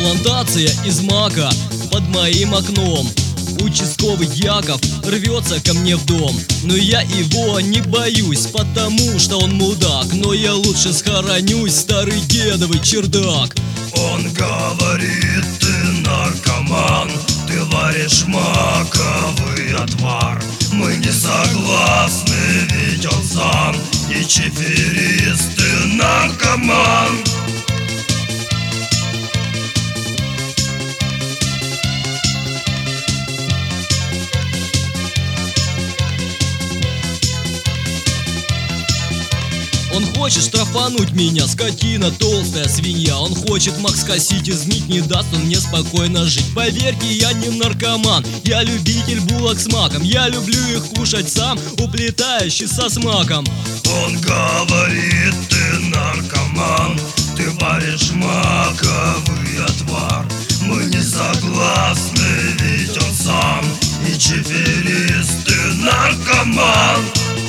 Плантация из мака под моим окном. Участковый Яков рвется ко мне в дом, но я его не боюсь, потому что он мудак. Но я лучше схоронюсь в старый дедовый чердак. Он говорит: ты наркоман, ты варишь маковый отвар. Мы не согласны, ведь он сам не чиферист, ты наркоман. Он хочет штрафануть меня, скотина, толстая свинья. Он хочет Макс косить, изменить не даст он мне спокойно жить. Поверьте, я не наркоман, я любитель булок с маком. Я люблю их кушать сам, уплетающий со смаком. Он говорит: ты наркоман, ты варишь маковый отвар. Мы не согласны, ведь он сам не чиферист, ты наркоман.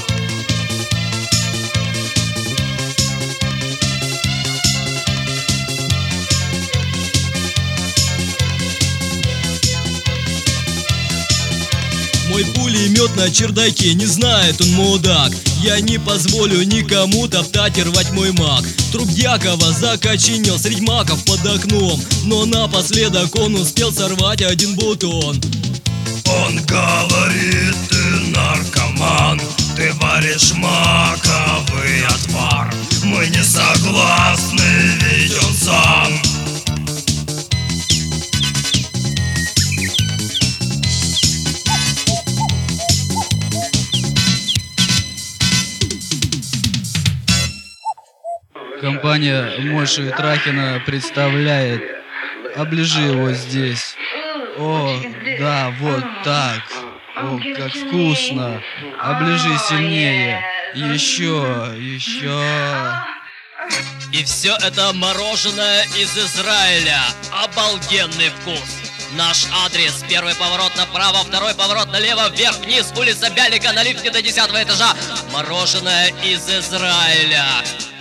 Мой пулемет на чердаке, не знает он, мудак. Я не позволю никому топтать и рвать мой мак. Труп Якова закоченел средь маков под окном, но напоследок он успел сорвать один бутон. Он говорит: ты наркоман, ты варишь маковый отвар. Мы не согласны, ведь он сам. Компания Моши Трахина представляет. Оближи его здесь. О, да, вот так. О, как вкусно. Оближи сильнее. Еще, еще. И все это мороженое из Израиля. Обалденный вкус. Наш адрес: первый поворот направо, второй поворот налево, вверх, вниз, улица Бялика, на лифте до 10 этажа. Мороженое из Израиля.